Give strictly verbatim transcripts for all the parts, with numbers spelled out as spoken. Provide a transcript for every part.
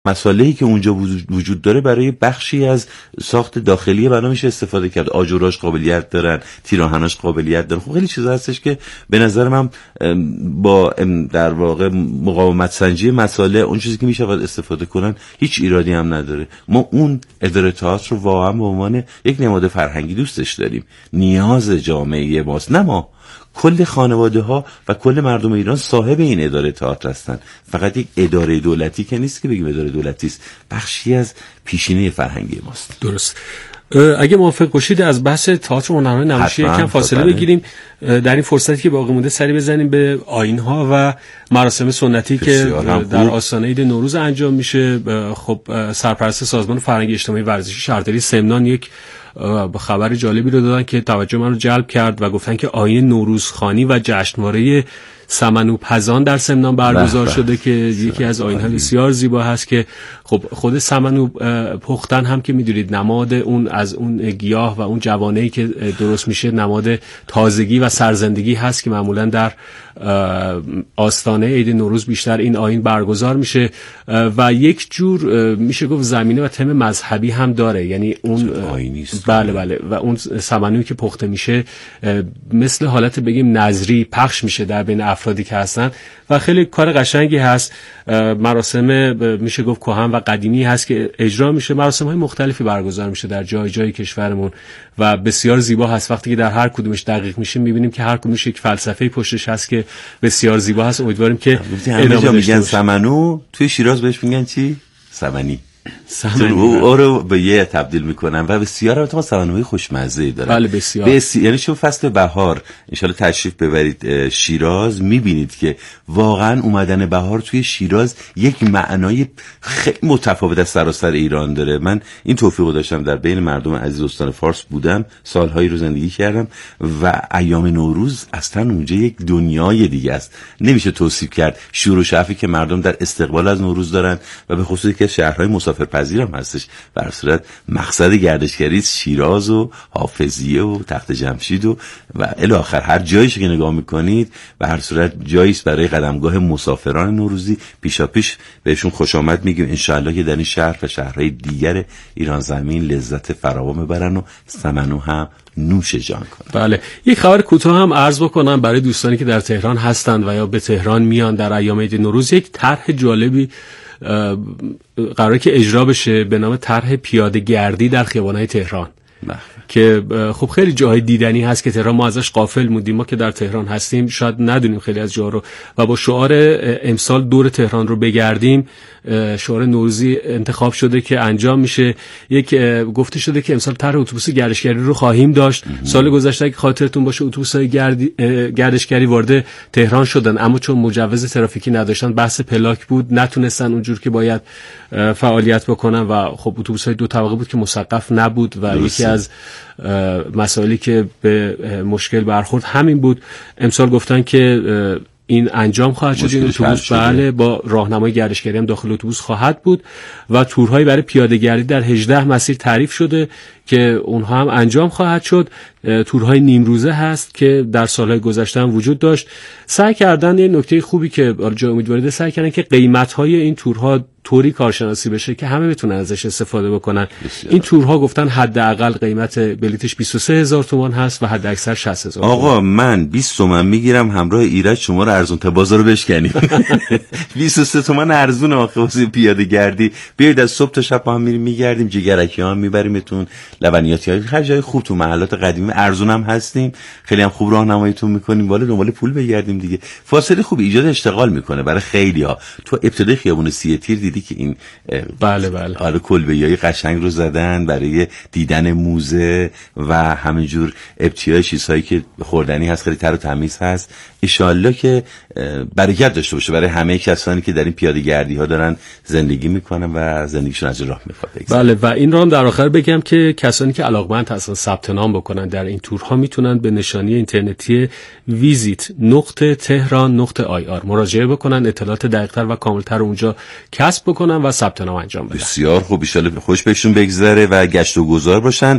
مسائلی که اونجا وجود داره برای بخشی از ساخت داخلی بنا میشه استفاده کرد. آجوراش قابلیت دارن، تیراهناش قابلیت دارن. خب خیلی چیزا هستش که به نظر من با در واقع مقاومت سنجی مسائل اون چیزی که میشه استفاده کنن هیچ ایرادی هم نداره. ما اون اداره تئاتر رو واقعا به عنوان یک نماد فرهنگی دوستش داریم. نیاز جامعه ماست، نه ما. کل خانواده ها و کل مردم ایران صاحب این اداره تئاتر هستن. فقط یک اداره دولتی که نیست که بگیم اداره دولتی است، بخشی از پیشینه فرهنگی ماست. درست. اگه موافق باشید از بحث تئاتر هنرهای نمایشی یکم فاصله بگیریم، در این فرصتی که باقی مونده سری بزنیم به آیین‌ها و مراسم سنتی که در آستانه عید نوروز انجام میشه. خب سرپرست سازمان فرهنگی اجتماعی ورزشی شهرداری سمنان یک خبر جالبی رو دادن که توجه من رو جلب کرد و گفتن که آیین نوروزخوانی و جشنواره سمنوپزان در سمنان برگزار شده که یکی از آیین‌ها بسیار زیبا هست که خب خود سمنو پختن هم که میدونید نماد اون از اون گیاه و اون جوانه‌ای که درست میشه نماد تازگی و سرزندگی هست که معمولا در آستانه عید نوروز بیشتر این آیین برگزار میشه و یک جور میشه گفت زمینه و تم مذهبی هم داره. یعنی اون بله بله و اون سمنویی که پخته میشه مثل حالت بگیم نظری پخش میشه در بین افرادی که هستن و خیلی کار قشنگی هست. مراسم میشه گفت کهن و قدیمی هست که اجرا میشه. مراسم های مختلفی برگزار میشه در جای جای کشورمون و بسیار زیبا هست. وقتی که در هر کدومش دقیق میشیم میبینیم که هر کدومش یک فلسفه پشتش هست که بسیار زیبا هست. امیدواریم که ادامه میگن سمنو، توی شیراز بهش میگن چی؟ سمنی. سمنی او رو به یه تبدیل میکنن و بسیار البته سمنوی خوشمزه داره. بله بسیار. بسیار. یعنی شما فصل بهار ان شاء الله تشریف ببرید شیراز میبینید که واقعا اومدن بهار توی شیراز یک معنای خیلی متفاوت از سراسر ایران داره. من این توفیق داشتم در بین مردم عزیز استان فارس بودم، سالهایی رو زندگی کردم و ایام نوروز اصلا اونجا یک دنیای دیگه است. نمیشه توصیف کرد شور و شعفی که مردم در استقبال از نوروز دارن و به خصوص که شهرهای مسافرپذیر هم هستش. به هر صورت مقصد گردشگری شیراز و حافظیه و تخت جمشید و و الی آخر هر جاییش که نگاه میکنید به هر صورت جایی است برای قدمگاه مسافران نوروزی. پیشاپیش بهشون خوش آمد میگیم. ان شاء الله که در این شهر و شهرهای دیگر ایران زمین لذت فراوان ببرن و سمنو هم نوش جان کنن. بله. یک خبر کوتاه هم عرض بکنم برای دوستانی که در تهران هستند و یا به تهران میان در ایام عید نوروز. یک طرح جالبی قراره که اجرا بشه به نام طرح پیاده گردی در خیابان‌های تهران بله. که خب خیلی جاهای دیدنی هست که تهران ما ازش غافل بودیم. ما که در تهران هستیم شاید ندونیم خیلی از جاها رو و با شعار امسال دور تهران رو بگردیم شعار نوروزی انتخاب شده که انجام میشه. یک گفته شده که امسال طرح اتوبوس گردشگری رو خواهیم داشت. سال گذشته که خاطرتون باشه اتوبوس‌های گردشگری وارد تهران شدن اما چون مجوز ترافیکی نداشتن بحث پلاک بود نتونستن اونجور که باید فعالیت بکنن و خب اتوبوس‌های دو طبقه بود که مسقف نبود و یکی از مسائلی که به مشکل برخورد همین بود. امسال گفتن که این انجام خواهد شد. این اتوبوس بله با راهنمای گردشگری هم داخل اتوبوس خواهد بود و تورهایی برای پیاده‌گردی در هجده مسیر تعریف شده که اونها هم انجام خواهد شد. تورهای نیم روزه هست که در سالهای گذشته هم وجود داشت. سعی کردن یه نکته خوبی که جای امیدوارید سعی کردن که قیمت‌های این تورها طوری کارشناسی بشه که همه بتونن ازش استفاده بکنن. بسیار. این تورها گفتن حداقل قیمت بلیتش بیست و سه هزار تومان هست و حد اکثر شصت هزار. آقا من بیست تومان میگیرم همراه ایرج شما رو ارزون تا بازار رو بشکنیم. بیست و سه تومان ارزون آخه واسه پیاده گردی. بیاید از صبح تا شب با هم میریم میگردیم، جگرکی ها میبریمتون، لبنیاتی های هر جای خوب تو محلات قدیمی ارزون هم هستیم. خیلی هم خوب راهنماییتون میکنیم. بالا دنبال پول بگردیم دیگه. فاصله خوب ایجاد اشتغال میکنه برای خیلی‌ها. تو ابتدای خیابون سی تیر دیدی که این بله بله آره کلبه‌ای قشنگ رو زدن برای دیدن موزه و همینجور ابتیای چیزهایی که خوردنی هست خیلی تر و تمیز هست. ان شاءالله که برکت داشته باشه برای همه کسانی که در این پیاده‌گردی ها دارن زندگی میکنن و زندگیشون از راه میفته. بله و این رو هم در آخر بگم که کسانی که علاقمند هستن ثبت نام بکنن در این تورها میتونن به نشانی اینترنتی ویزیت نقطه تهران نقطه آی آر مراجعه بکنن، اطلاعات دقیق‌تر و کاملتر اونجا کسب بکنن و ثبت نام انجام بدن. بسیار خوب. ان شاءالله خوش بهشون بگذره و گشت و گذار باشن.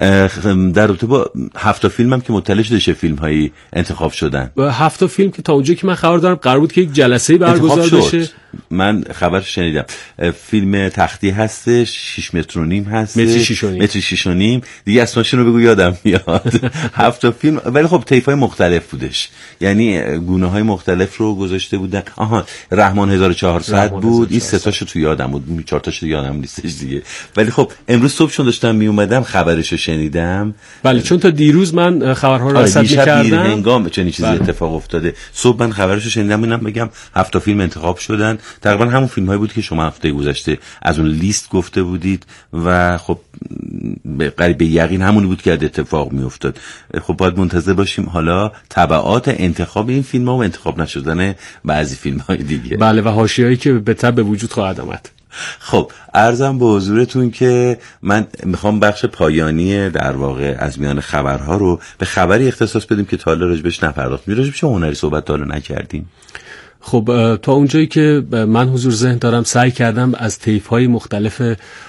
در رابطه با هفت فیلم هم که مطلع شده چه فیلم‌هایی انتخاب شدن. هفت فیلم که تا اونجایی که من خبر دارم قرار بود که یک جلسه برگزار بشه. من خبرش شنیدم. فیلم تختی هستش، شش متر و نیم هست، متر شش و نیم متر شش و نیم دیگه اسمشون رو بگو یادم میاد. هفت تا فیلم، ولی خب طیف‌های مختلف بودش، یعنی گونه‌های مختلف رو گذاشته بودن. آها رحمان هزار و چهارصد بود، این سه تاشو تو یادم بود، چهار تاشو یادم نیستش دیگه. ولی خب امروز صبح چون داشتم می اومدم خبرشو شنیدم. بله چون تا دیروز من خبرها رو رصد می‌کردم، دیشب هنگام چنین چیزی بله. اتفاق افتاده. صبح من خبرشو شنیدم، اینم بگم هفت تا فیلم انتخاب شدن، تقریبا همون فیلم‌هایی بود که شما هفته گذشته از اون لیست گفته بودید و خب قریب به یقین همونی بود که اتفاق میافتاد. خب باید منتظر باشیم حالا تبعات انتخاب این فیلم‌ها و انتخاب نشدن بعضی فیلم‌های دیگه. بله و حاشیه‌ای که به تبع به وجود خواهد آمد. خب عرضم به حضورتون که من میخوام بخش پایانی در واقع از میان خبرها رو به خبری اختصاص بدیم که تا حالا راجبش نپرداختیم. راجب چه هنری صحبت تا حالا نکردیم؟ خب تا اونجایی که من حضور ذهن دارم سعی کردم از طیف‌های مختلف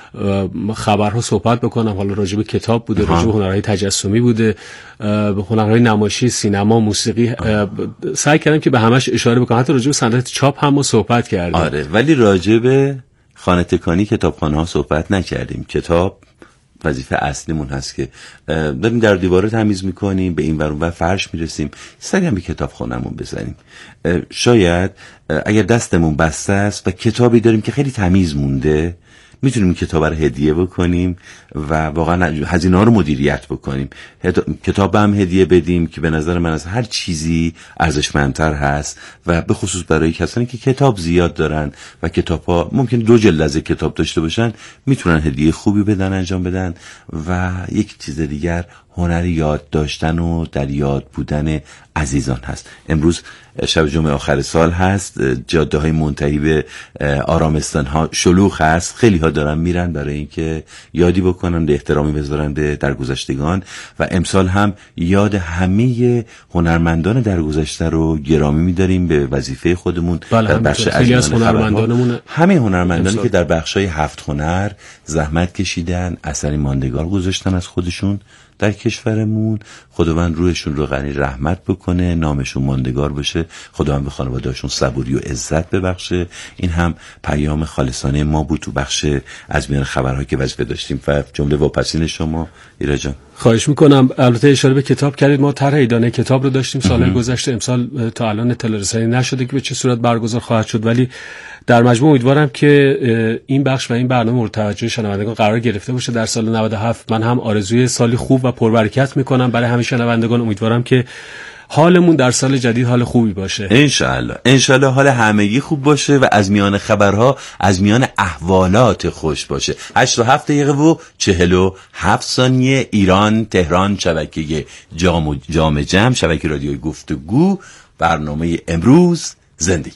خبرها صحبت بکنم. حالا راجب کتاب بوده، راجب هنرهای تجسمی بوده، هنرهای نمایشی، سینما، موسیقی، سعی کردم که به همش اشاره بکنم. حتی راجب صنعت چاپ هم ما صحبت کردیم. آره ولی راجب خانه تکانی کتابخانه ها صحبت نکردیم. کتاب وظیفه اصلیمون هست که داریم در دیواره تمیز میکنیم، به این ور اون ور فرش میرسیم، سری هم به کتابخانه‌مون بزنیم. شاید اگر دستمون بسته است و کتابی داریم که خیلی تمیز مونده، میتونیم این کتاب رو هدیه بکنیم و واقعا هزینه ها رو مدیریت بکنیم. کتاب هم هدیه بدیم که به نظر من از هر چیزی ارزشمندتر هست و به خصوص برای کسانی که کتاب زیاد دارن و کتاب ها ممکن دو جلد از کتاب داشته باشن، میتونن هدیه خوبی بدن، انجام بدن. و یک چیز دیگر هنر یاد داشتن و در یاد بودن عزیزان هست. امروز شب جمعه آخر سال هست، جاده های منتهی به آرامستان ها شلوغ هست، خیلی ها دارن میرن برای اینکه یادی بکنن، به احترامی بذارن به درگذشتگان و امسال هم یاد همه هنرمندان درگذشته رو گرامی می‌داریم به وظیفه خودمون. بله در بخش از هنرمندانمون، همه هنرمندانی که در بخش‌های هفت هنر زحمت کشیدن، اثری ماندگار گذاشتن از خودشون در کشورمون، خداوند روحشون رو غنی رحمت بکنه، نامشون ماندگار بشه، خداوند به خانواده‌هاشون صبوری و عزت ببخشه. این هم پیام خالصانه ما بود تو بخش از میان خبرها که وظیفه داشتیم و جمله واپسین شما ایرج جان. خواهش میکنم. البته اشاره به کتاب کردید، ما طرح ایدانه کتاب رو داشتیم سال گذشته، امسال تا الان اطلاع رسانی نشده که به چه صورت برگزار خواهد شد، ولی در مجموع امیدوارم که این بخش و این برنامه مورد توجه شنوندگان قرار گرفته باشه در سال نود و هفت. من هم آرزوی سالی خوب و پربرکت میکنم برای همه شنوندگان. امیدوارم که حالمون در سال جدید حال خوبی باشه. انشالله انشالله حال همگی خوب باشه و از میان خبرها از میان احوالات خوش باشه. هشت و هفت دقیقه و چهل و هفت ثانیه ایران تهران، شبکه جام و جام جم، شبکه رادیوی گفتگو، برنامه امروز زندگی.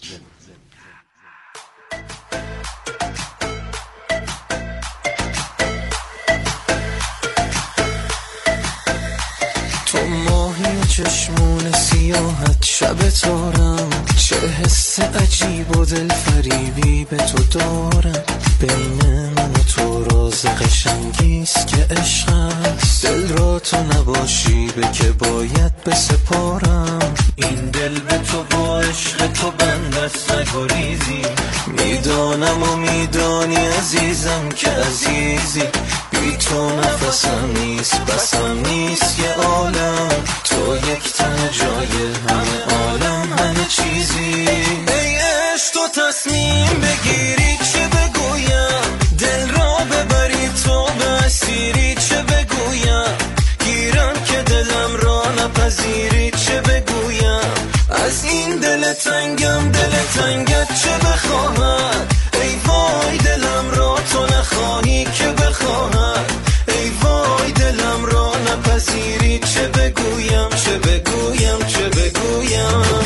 چشمون سیاحت شب تارم، چه حس عجیب و دل فریبی به تو دارم. بین من و تو راز قشنگیست که عشق است، دل را تو نباشی به که باید بسپارم. این دل به تو با عشق تو بند است نگریزی، میدانم و میدانی عزیزم که عزیزی، بی تو نفسم نیست بسم نیست یه عالم، تو یک تن جای همه عالم همه چیزی. ای عشق تو تصمیم بگیری چه بگویم، دل را ببری تو به اسیری چه بگویم، گیرم که دلم را نپذیری چه بگویم، از این دل تنگم دل تنگت چه بخواهد، ای وای دلم را تو نخواهی که بخواهد، ای وای دلم را نپذیری چه بگویم چه بگویم چه بگویم.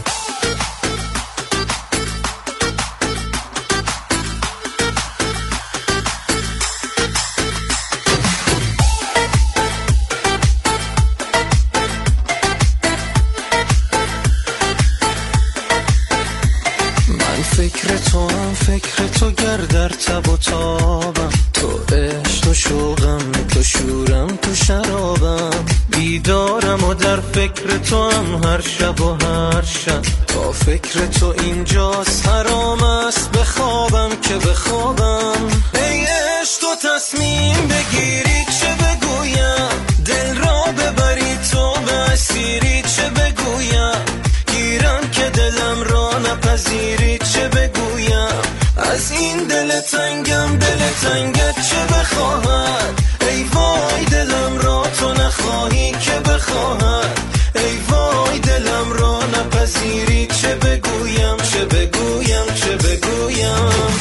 فکر تو هم فکر تو گر در تب و تابم، تو عشق تو شوقم تو شورم تو شرابم، بی بیدارم و در فکر تو هم هر شب و هر شب. با فکر تو اینجاست حرام است بخوابم که بخوابم. ای عشق تو تصمیم بگیری چه بگویم، دل را ببری تو به اسیری چه بگویم، گیرم که دلم را نپذیری چه بگویم. از این دل تنگم دل تنگت چه بخواهد، ای وای دلم را تو نخواهی که بخواهد. ای وای دلم را نپذیری چه بگویم چه بگویم چه بگویم.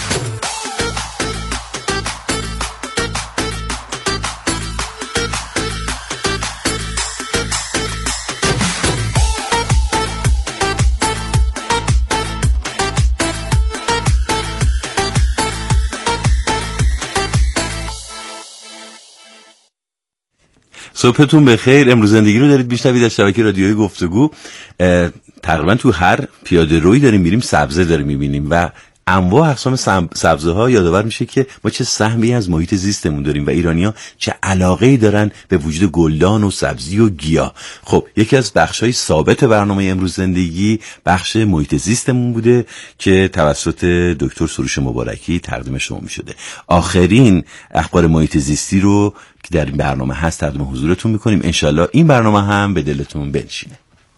صبحتون بخیر. امروز زندگی رو دارید میشنوید از شبکه رادیوی گفتگو. تقریبا تو هر پیاده روی داریم میریم سبزه داریم میبینیم و انواع اقسام سبزه ها یادآور میشه که ما چه سهمی از محیط زیستمون داریم و ایرانی‌ها چه علاقه‌ای دارن به وجود گلدان و سبزی و گیاه. خب یکی از بخش‌های ثابت برنامه امروز زندگی بخش محیط زیستمون بوده که توسط دکتر سروش مبارکی تقدیم شما میشده. آخرین اخبار محیط زیستی رو که در این برنامه هست تقدیم حضورتون میکنیم. انشالله این برنامه هم به دلتون بنشینه.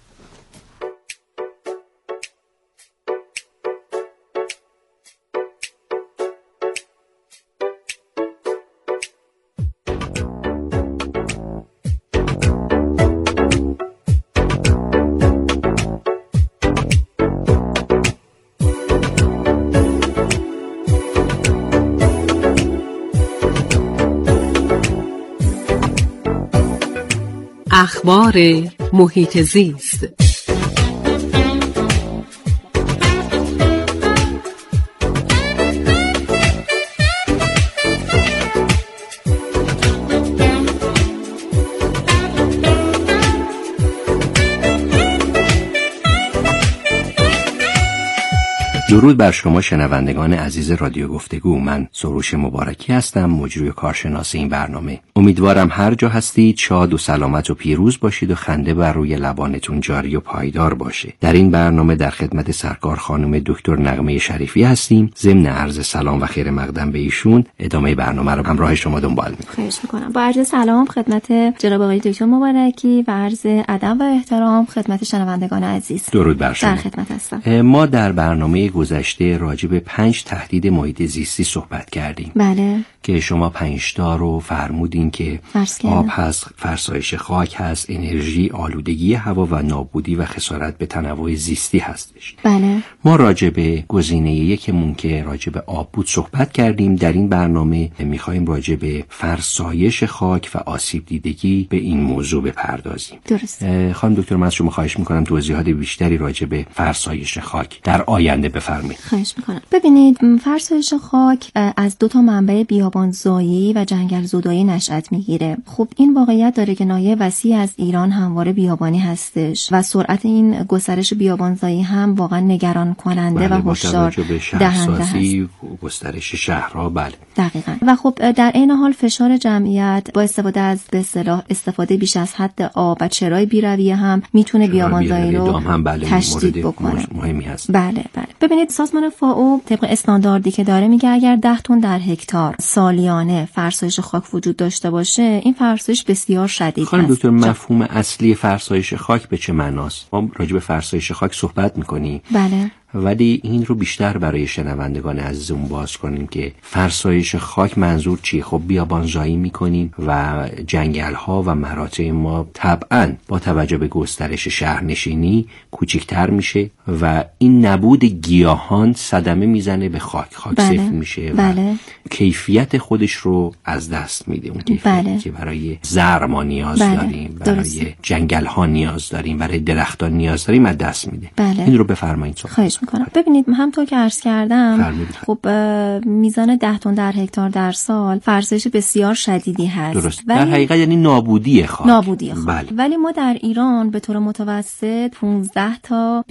اخبار محیط زیست. درود بر شما شنوندگان عزیز رادیو گفتگو. من سروش مبارکی هستم، مجری کارشناس این برنامه. امیدوارم هر جا هستید شاد و سلامت و پیروز باشید و خنده بر روی لبانتون جاری و پایدار باشه. در این برنامه در خدمت سرکار خانم دکتر نغمه شریفی هستیم. ضمن عرض سلام و خیر مقدم به ایشون ادامه برنامه رو همراه شما دنبال می‌کنم. خواهش می‌کنم. با عرض سلام خدمت جناب آقای دکتر مبارکی و عرض ادب و احترام خدمت شنوندگان عزیز. درود بر شما. در خدمت هستم. ما در برنامه گذشته راجع به پنج تهدید محیط زیستی صحبت کردیم. بله. که شما پنج تا رو فرمودین که آب هست، فرسایش خاک هست، انرژی، آلودگی هوا و نابودی و خسارت به تنوع زیستی هستش. بله. ما راجع به گزینه یکمون که راجع به آب بود صحبت کردیم. در این برنامه میخوایم راجع به فرسایش خاک و آسیب دیدگی به این موضوع بپردازیم. درست. خانم دکتر من از شما خواهش میکنم توضیحات بیشتری راجع به فرسایش خاک در آینده بفرمایید. خواهش میکنم. ببینید فرسایش خاک از دو تا منبع بیابانزایی و جنگل زدایی نشأت میگیره. خب این واقعیت داره که ناحیه وسیع از ایران همواره بیابانی هستش و سرعت این گسترش بیابانزایی هم واقعا نگران کننده بله، و هشدار دهنده هست. گسترش شهرها بله. دقیقاً. و خب در این حال فشار جمعیت با استفاده از به اصطلاح استفاده بیش از حد آب و چرای بیرویه هم میتونه بیابانزایی رو بله تشدید بکنه. مهمی هست. بله بله. ببینید سازمان فائو طبق استانداردی که داره میگه اگر ده تن در هکتار سالیانه فرسایش خاک وجود داشته باشه این فرسایش بسیار شدید خانم هست. دکتر مفهوم اصلی فرسایش خاک به چه معناست؟ ما راجع به فرسایش خاک صحبت میکنیم. بله. ولی این رو بیشتر برای شنوندگان عزیزمون باز کنیم که فرسایش خاک منظور چیه؟ خب بیابانزایی میکنیم و جنگل ها و مراتع ما طبعا با توجه به گسترش شهرنشینی کوچکتر میشه و این نبود گیاهان صدمه میزنه به خاک. خاک بله. سفت میشه و بله. کیفیت خودش رو از دست میده. اون کیفیتی بله. که برای زرع ما نیاز بله. داریم، برای درسته. جنگل ها نیاز داریم، برای درختان نیاز داریم از دست میده. بله. این رو بفرمایید. خواهش میکنم. ببینید همونطور که عرض کردم فرمید. خب میزان ده تن در هکتار در سال فرسایش بسیار شدیدی هست. درست. در حقیقت یعنی نابودی خاک. نابودی خاک. بله. ولی ما در ایران به طور متوسط پانزده تا بیست میلیون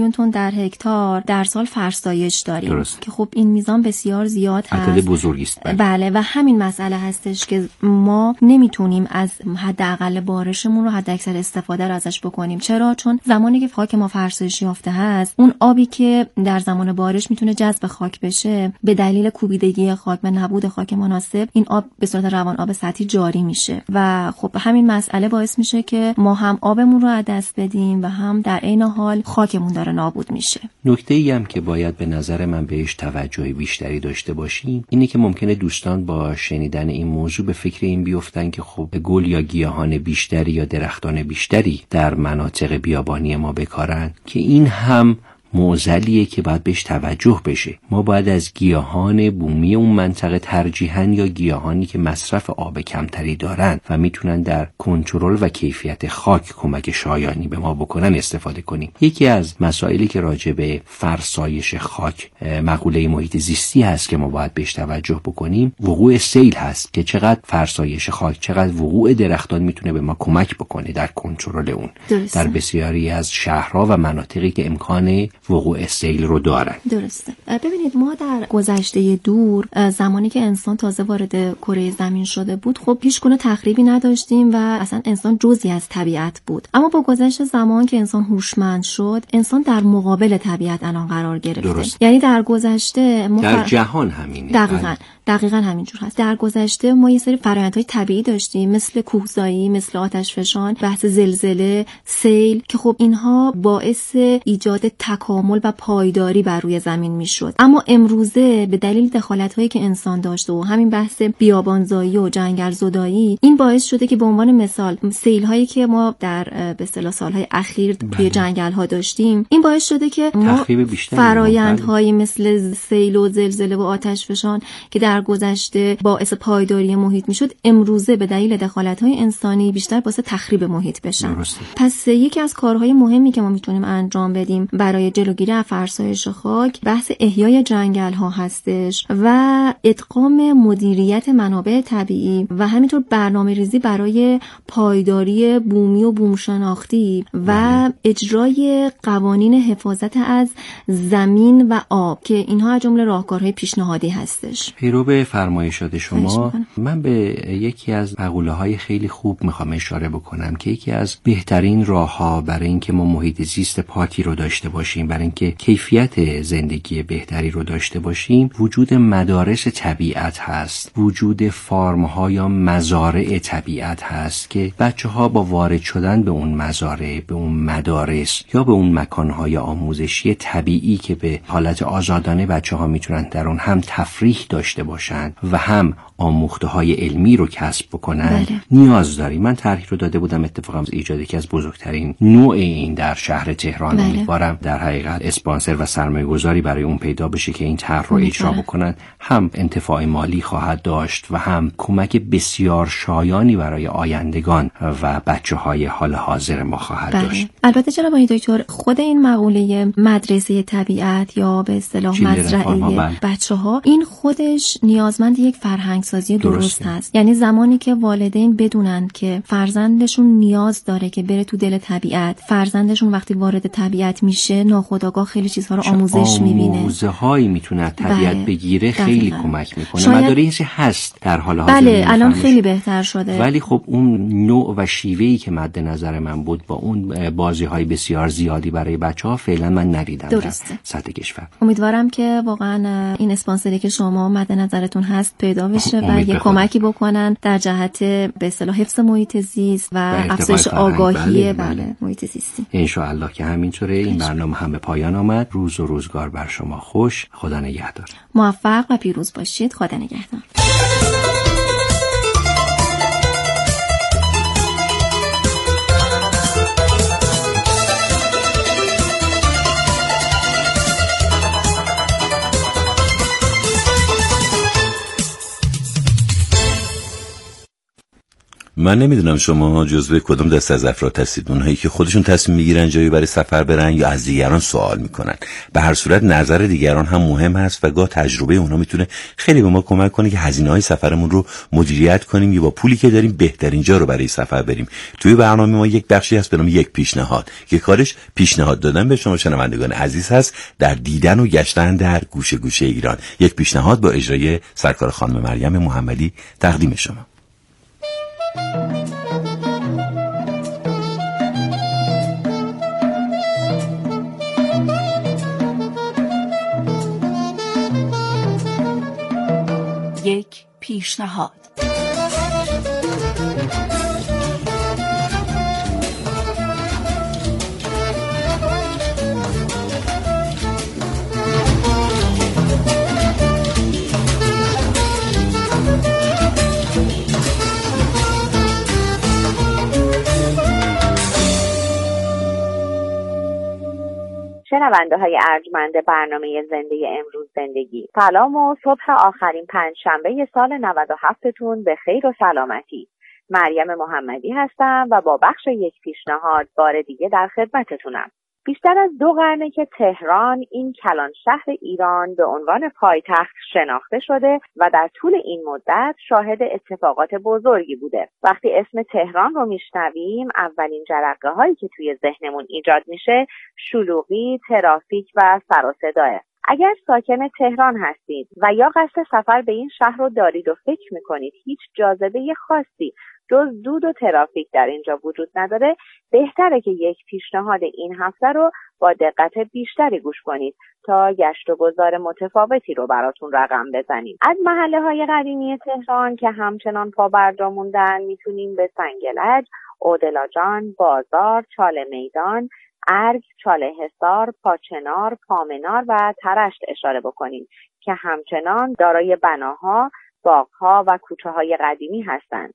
میلیون تن در هکتار در سال فرسایش داریم درست. که خب این میزان بسیار زیاد هست. عدد بزرگی است. بله. بله و همین مسئله هستش که ما نمیتونیم از حداقل بارشمون رو حد اکثر استفاده رو ازش بکنیم. چرا؟ چون زمانی که خاک ما فرسایش یافته هست، اون آبی که در زمان بارش میتونه جذب خاک بشه، به دلیل کوبیدگی خاک و نبود خاک مناسب این آب به صورت روان آب سطحی جاری میشه و خب همین مسئله باعث میشه که ما هم آبمون رو از دست بدیم و هم در عین حال خاکمون داره نابود میشه. نکته‌ای هم که باید به نظر من بهش توجه بیشتری داشته باشیم اینه که ممکنه دوستان با شنیدن این موضوع به فکر این بیفتن که خب گل یا گیاهان بیشتری یا درختان بیشتری در مناطق بیابانی ما بکارن، که این هم معضلیه که باید بهش توجه بشه. ما باید از گیاهان بومی اون منطقه ترجیحاً یا گیاهانی که مصرف آب کمتری دارن و میتونن در کنترل و کیفیت خاک کمک شایانی به ما بکنن استفاده کنیم. یکی از مسائلی که راجع به فرسایش خاک مقوله محیط زیستی هست که ما باید بهش توجه بکنیم، وقوع سیل هست که چقدر فرسایش خاک، چقدر وقوع درختان میتونه به ما کمک بکنه در کنترل اون. درسته. در بسیاری از شهرها و مناطقی که امکان وقوع سیل رو دارن. درسته. ببینید ما در گذشته دور زمانی که انسان تازه وارد کره زمین شده بود، خب هیچ گونه تخریبی نداشتیم و اصلا انسان جزئی از طبیعت بود. اما با گذشت زمان که انسان هوشمند شد، انسان در مقابل طبیعت الان قرار گرفته. درست. یعنی در گذشته ما در جهان همینه. دقیقاً دقیقاً همینجور هست. در گذشته ما یه سری فرآیندهای طبیعی داشتیم مثل کوهزایی، مثل آتشفشان، بحث زلزله، سیل که خب اینها باعث ایجاد تکامل و پایداری بر روی زمین میشد. اما امروزه به دلیل دخالت‌هایی که انسان داشته و همین بحث بیابانزایی و جنگل زدایی، این باعث شده که به عنوان مثال سیل‌هایی که ما در به اصطلاح سال‌های اخیر توی جنگل‌ها داشتیم، این باعث شده که ما فرآیندهایی مثل سیل و زلزله و آتشفشان که در گذشته باعث پایداری محیط میشد، امروزه به دلیل دخالت‌های انسانی بیشتر باعث تخریب محیط بشن. درسته. پس یکی از کارهای مهمی که ما میتونیم انجام بدیم برای جلوگیری از فرسایش خاک بحث احیای جنگل‌ها هستش و ادغام مدیریت منابع طبیعی و همینطور برنامه‌ریزی برای پایداری بومی و بومشناختی و اجرای قوانین حفاظت از زمین و آب که اینها از جمله راهکارهای پیشنهادی هستش. پیرو به فرمایشات شما من به یکی از مقوله‌های خیلی خوب میخوام اشاره بکنم که یکی از بهترین راه‌ها برای اینکه ما محیط زیست پاکی رو داشته باشیم، برای اینکه کیفیت زندگی بهتری رو داشته باشیم، وجود مدارس طبیعت هست، وجود فارم‌ها یا مزارع طبیعت هست که بچه‌ها با وارد شدن به اون مزارع، به اون مدارس یا به اون مکان‌های آموزشی طبیعی که به حالت آزادانه بچه‌ها میتونن در اون هم تفریح داشته باشن و هم آموخته های علمی رو کسب بکنن، بله. نیاز داریم. من طرحی رو داده بودم اتفاقا ایجاد یکی از بزرگترین نوع این در شهر تهران. بله. امیدوارم در حقیقت اسپانسر و سرمایه گذاری برای اون پیدا بشه که این طرح رو اجرا بکنن. هم انتفاع مالی خواهد داشت و هم کمک بسیار شایانی برای آیندگان و بچه های حال حاضر ما خواهد بله. داشت. البته جناب آقای دکتر، خود این مقوله مدرسه طبیعت یا به اصطلاح مزرعه بچه ها، این خودش نیازمند یک فرهنگ سازی درست هست. یعنی زمانی که والدین بدونن که فرزندشون نیاز داره که بره تو دل طبیعت، فرزندشون وقتی وارد طبیعت میشه ناخودآگاه خیلی چیزها رو آموزش میبینه، آموزه هایی میتونه طبیعت بله. بگیره، خیلی دقیقا. کمک میکنه. شاید... مدارسی هست در حال حاضر. بله الان خیلی بهتر شده، ولی خب اون نوع و شیوهی که مد نظر من بود با اون بازی های بسیار زیادی برای بچه‌ها فعلا من ندیدم درسته. در سطح کشور. امیدوارم که واقعا این اسپانسری که شما مد نظرتون هست پیدا بشه و یه کمکی بکنن در جهت به اصطلاح حفظ محیط زیست و افزایش آگاهی بله, بله. محیط زیستی. ان شاء الله که همینطوره. این برنامه هم به پایان آمد. روز و روزگار بر شما خوش. خدا نگهدار. موفق و پیروز باشید. خدا نگهدار. من نمیدونم شما جزو کدوم دسته از افراد هستید، اونهایی که خودشون تصمیم میگیرن جایی برای سفر برن یا از دیگران سوال میکنن. به هر صورت نظر دیگران هم مهم هست و گاه تجربه اونها میتونه خیلی به ما کمک کنه که هزینه‌های سفرمون رو مدیریت کنیم یا با پولی که داریم بهترین جا رو برای سفر بریم. توی برنامه ما یک بخشی هست به نام یک پیشنهاد که کارش پیشنهاد دادن به شما شنوندگان عزیز هست در دیدن و گشتن در گوشه گوشه ایران. یک پیشنهاد با اجرای سرکار خانم مریم محمدی تقدیم شما. یک پیشنهاد. شنونده های ارجمند برنامه زنده امروز زندگی، سلام و صبح آخرین پنجشنبه سال نود و هفت تون به خیر و سلامتی. مریم محمدی هستم و با بخش یک پیشنهاد بار دیگه در خدمتتونم. بیشتر از دو قرنه که تهران، این کلان شهر ایران، به عنوان پایتخت شناخته شده و در طول این مدت شاهد اتفاقات بزرگی بوده. وقتی اسم تهران رو میشنویم، اولین جرقه هایی که توی ذهنمون ایجاد میشه شلوغی، ترافیک و سر و صداه. اگر ساکن تهران هستید و یا قصد سفر به این شهر رو دارید و فکر میکنید هیچ جاذبه خاصی جز دود و ترافیک در اینجا وجود نداره، بهتره که یک پیشنهاد این هفته رو با دقت بیشتری گوش کنید تا گشت و گذار متفاوتی رو براتون رقم بزنیم. از محله های قدیمی تهران که همچنان پابرجا موندن میتونیم به سنگلج، عودلاجان، بازار، چاله میدان، ارگ، چاله حصار، پاچنار، پامنار و ترشت اشاره بکنیم که همچنان دارای بناها، باغها و کوچه های قدیمی هستند.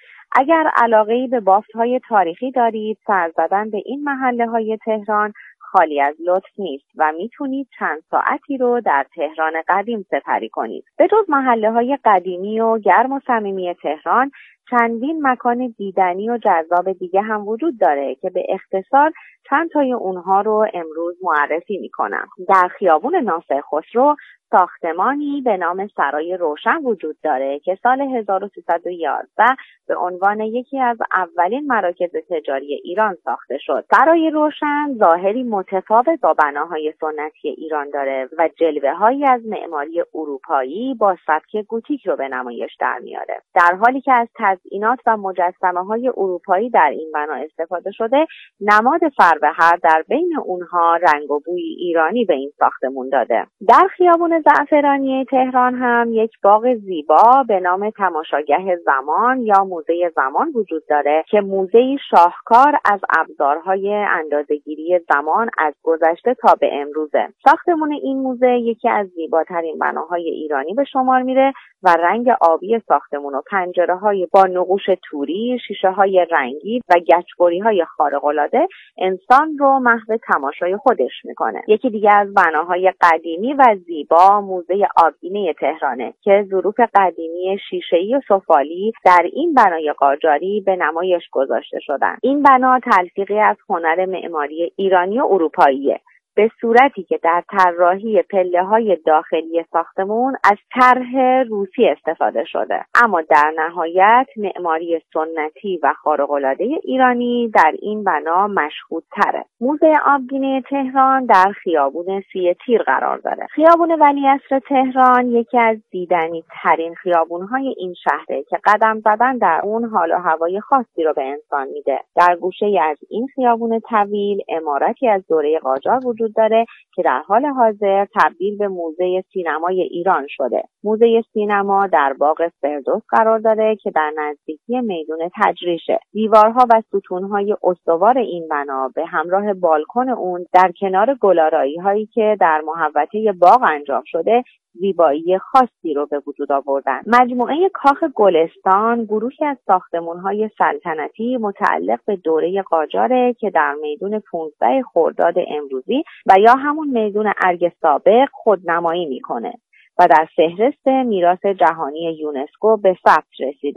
اگر علاقه‌ای به بافت‌های تاریخی دارید، سر زدن به این محله‌های تهران خالی از لطف نیست و میتونید چند ساعتی رو در تهران قدیم سپری کنید. به جز محله‌های قدیمی و گرم و صمیمی تهران، چندین مکان دیدنی و جذاب دیگه هم وجود داره که به اختصار چند تای اونها رو امروز معرفی میکنم. در خیابون ناصر خسرو ساختمانی به نام سرای روشن وجود داره که سال هزار و سیصد و یازده به عنوان یکی از اولین مراکز تجاری ایران ساخته شد. سرای روشن ظاهری متفاوت با بناهای سنتی ایران داره و جلوه‌هایی از معماری اروپایی با سبک گوتیک رو به نمایش در میاره. در حالی که از تزئینات و مجسمه‌های اروپایی در این بنا استفاده شده، نماد فروهر در بین اونها رنگ و بوی ایرانی به این ساختمون داده. در خیابون زعفرانی تهران هم یک باغ زیبا به نام تماشاگاه زمان یا موزه زمان وجود داره که موزه‌ای شاهکار از ابزارهای اندازه‌گیری زمان از گذشته تا به امروزه. ساختمون این موزه یکی از زیباترین بناهای ایرانی به شمار میره و رنگ آبی ساختمون و پنجره‌های با نقوش توری، شیشه‌های رنگی و گچ‌بری‌های خارق‌العاده انسان رو محو تماشای خودش میکنه. یکی دیگه از بناهای قدیمی و زیبا موزه آبگینه تهرانه که ظروف قدیمی شیشه‌ای و سفالی در این بنای قاجاری به نمایش گذاشته شدن. این بنا تلفیقی از هنر معماری ایرانی و اروپاییه، به صورتی که در طراحی پله‌های داخلی ساختمون از طرح روسی استفاده شده، اما در نهایت معماری سنتی و خارق‌العاده ایرانی در این بنا مشهودتره. موزه آبگینه تهران در خیابون سی تیر قرار داره. خیابون ولیعصر تهران یکی از دیدنی ترین خیابون‌های این شهره که قدم زدن در اون حال و هوای خاصی رو به انسان میده. در گوشه از این خیابون طویل عمارتی از دوره قاجار وجود داره که در حال حاضر تبدیل به موزه سینمای ایران شده. موزه سینما در باغ فردوس قرار داره که در نزدیکی میدون تجریشه. دیوارها و ستونهای استوار این بنا به همراه بالکن اون در کنار گلارایی هایی که در محوطه باغ انجام شده زیبایی خاصی رو به وجود آوردن. مجموعه کاخ گلستان گروهی از ساختمان‌های سلطنتی متعلق به دوره قاجاره که در میدون پانزده خرداد امروزی و یا همون میدون ارگ سابق خودنمایی میکنه و در فهرست میراث جهانی یونسکو به ثبت رسیده.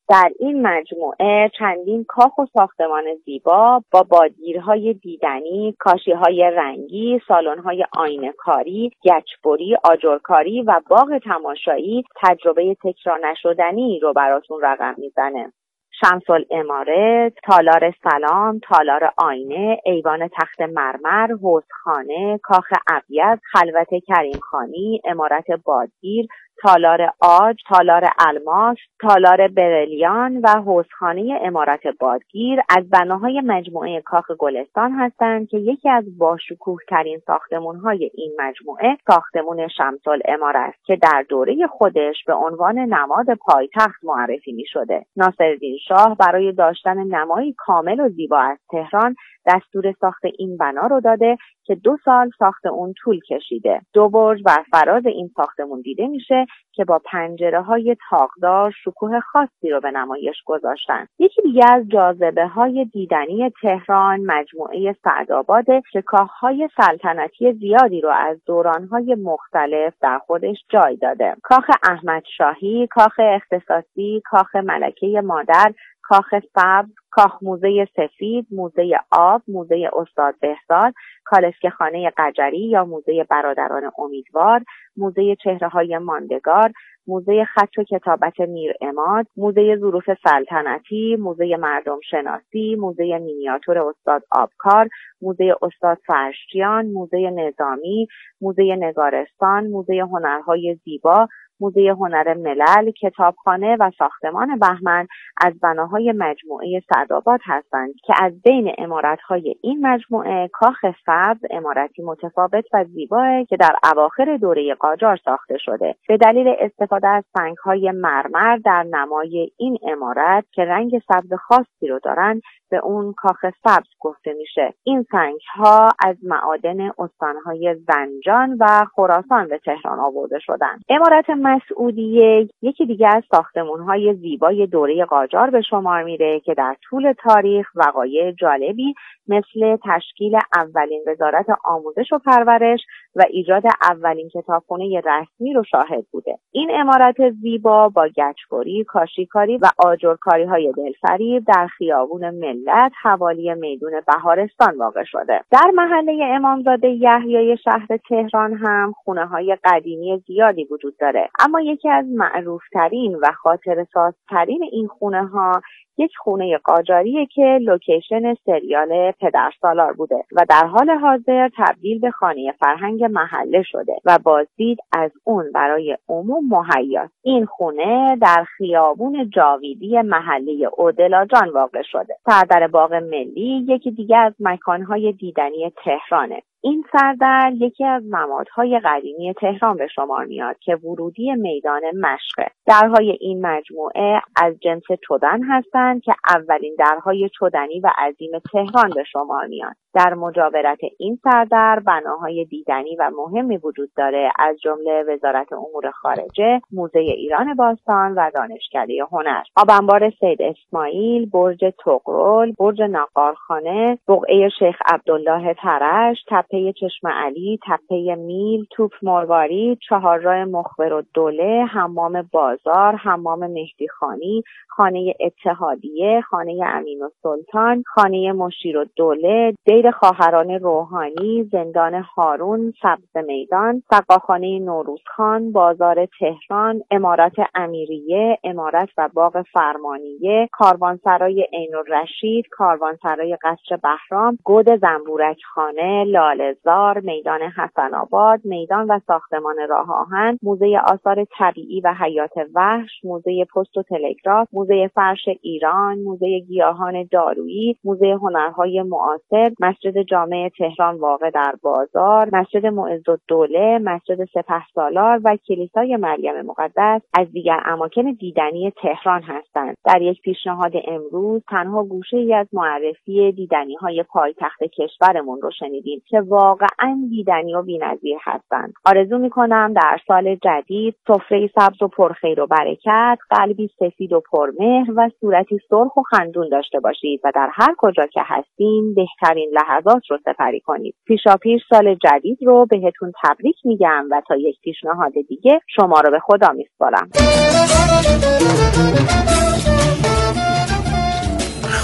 در این مجموعه چندین کاخ و ساختمان زیبا با بادگیرهای دیدنی، کاشیهای رنگی، سالن‌های آینه‌کاری، گچبری، آجرکاری و باغ تماشایی تجربه تکرار نشدنی رو براتون رقم میزنه. شمس العمارت، تالار سلام، تالار آینه، ایوان تخت مرمر، حوضخانه، کاخ ابیض، خلوت کریمخانی، عمارت بادگیر، تالار آج، تالار الماس، تالار برلیان و حوضخانه عمارت بادگیر از بناهای مجموعه کاخ گلستان هستند که یکی از باشکوه‌ترین ساختمان‌های این مجموعه ساختمان شمس العمارت است که در دوره خودش به عنوان نماد پایتخت معرفی می‌شده. ناصرالدین شاه برای داشتن نمایی کامل و زیبا از تهران دستور ساخت این بنا رو داده که دو سال ساخت اون طول کشیده. دو برج بر فراز این ساختمون دیده میشه که با پنجره‌های تاقدار شکوه خاصی رو به نمایش گذاشتن. یکی دیگه از جاذبه‌های دیدنی تهران مجموعه سعدآباده که کاخ‌های سلطنتی زیادی رو از دوران‌های مختلف در خودش جای داده. کاخ احمد شاهی، کاخ اختصاصی، کاخ ملکه مادر، کاخ سبز، کاخ موزه سفید، موزه آب، موزه استاد بهزاد، کالسکه خانه قجری یا موزه برادران امیدوار، موزه چهره‌های ماندگار، موزه خط و کتابت میرعماد، موزه ظروف سلطنتی، موزه مردم شناسی، موزه مینیاتور استاد آبکار، موزه استاد فرشچیان، موزه نظامی، موزه نگارستان، موزه هنرهای زیبا، موزه هنر ملل، کتابخانه و ساختمان بهمن از بناهای مجموعه سعدآباد هستند که از بین عمارت‌های این مجموعه کاخ سبز عمارتی متفاوت و زیباه که در اواخر دوره قاجار ساخته شده. به دلیل استفاده از سنگ‌های مرمر در نمای این عمارت که رنگ سبز خاصی رو دارن به اون کاخ سبز گفته میشه. این سنگ‌ها از معادن استان‌های زنجان و خراسان به تهران آورده شدند. عمارت مسعودیه یکی دیگه از ساختمان‌های زیبای دوره قاجار به شمار میره که در طول تاریخ وقایع جالبی مثل تشکیل اولین وزارت آموزش و پرورش و ایجاد اولین کتابخانه رسمی رو شاهد بوده. این عمارت زیبا با گچبری، کاشیکاری و آجرکاری‌های دلفریب در خیابون ملت حوالی میدون بهارستان واقع شده. در محله امامزاده یحیی شهر تهران هم خونه‌های قدیمی زیادی وجود داره، اما یکی از معروف‌ترین و خاطره‌سازترین این خونه‌ها یک خونه قاجاریه که لوکیشن سریال پدرسالار بوده و در حال حاضر تبدیل به خانه فرهنگ محله شده و بازدید از اون برای عموم مهیاست. این خونه در خیابون جاویدی محله اودلاجان واقع شده. سردر باغ ملی یکی دیگه از مکانهای دیدنی تهرانه. این سردر یکی از نمادهای قدیمی تهران به شمار میاد که ورودی میدان مشقه. درهای این مجموعه از جنس چدن هستند که اولین درهای چدنی و عظیم تهران به شمار میاد. در مجاورت این سردر بناهای دیدنی و مهمی وجود داره از جمله وزارت امور خارجه، موزه ایران باستان و دانشکده هنر. آبانبار سید اسماعیل، برج طغرل، برج ناقارخانه، بقعه شیخ عبدالله ترش، تپه چشم علی، تپه میل، توپ مروارید، چهارراه مخبرالدوله، حمام بازار، حمام مهدی خانی، خانه اتحادیه، خانه امین‌السلطان، خانه مشیرالدوله، دیر خواهران روحانی، زندان هارون، سبز میدان، سقاخانه نوروزخان، بازار تهران، عمارت امیریه، عمارت و باغ فرمانیه، کاروانسرای عین‌الرشید، کاروانسرای قصر بهرام، گود زنبورک خانه، لاله‌زار، میدان حسن آباد، میدان و ساختمان راه آهن، موزه آثار طبیعی و حیات وحش، موزه پست و تلگراف، موزه فرش ایران، موزه گیاهان دارویی، موزه هنرهای معاصر، مسجد جامع تهران واقع در بازار، مسجد معزالدوله، مسجد سپهسالار و کلیسای مریم مقدس از دیگر اماکن دیدنی تهران هستند. در یک پیشنهاد امروز تنها گوشه‌ای از معرفی دیدنی‌های پایتخت کشورمون رو شنیدیم که واقعاً دیدنی و بی‌نظیر هستند. آرزو می‌کنم در سال جدید سفره سبز و پرخیر و برکت، قلبی سفید و پرمهر و صورتی سرخ و خندون داشته باشید و در هر کجا که هستین بهترین لحظات رو سپری کنید. پیشاپیش سال جدید رو بهتون تبریک میگم و تا یک پیشنهاد دیگه شما رو به خدا میسپارم.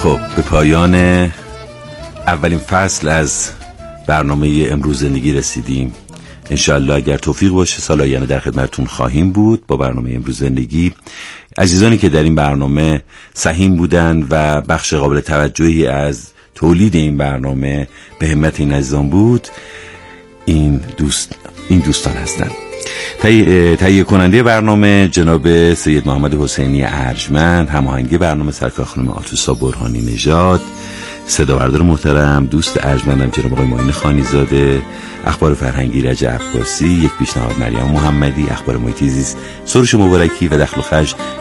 خب به پایان اولین فصل از برنامه امروز زندگی رسیدیم. انشاءالله اگر توفیق باشه سال آینده در خدمتتون خواهیم بود با برنامه امروز زندگی. عزیزانی که در این برنامه سهیم بودند و بخش قابل توجهی از تولید این برنامه به همت این عزیزان بود، این دوست این دوستان هستند. تهیه کننده برنامه جناب سید محمد حسینی ارجمند، هماهنگی برنامه سرکار خانم آتوسا برهانی نژاد، صدا بردار محترم دوست ارجمندم جناب آقای معین خانیزاده، اخبار فرهنگی رجب عباسی، یک پیشنهاد مریم محمدی، اخبار محیط زیست سروش مبارکی و دخل و خرج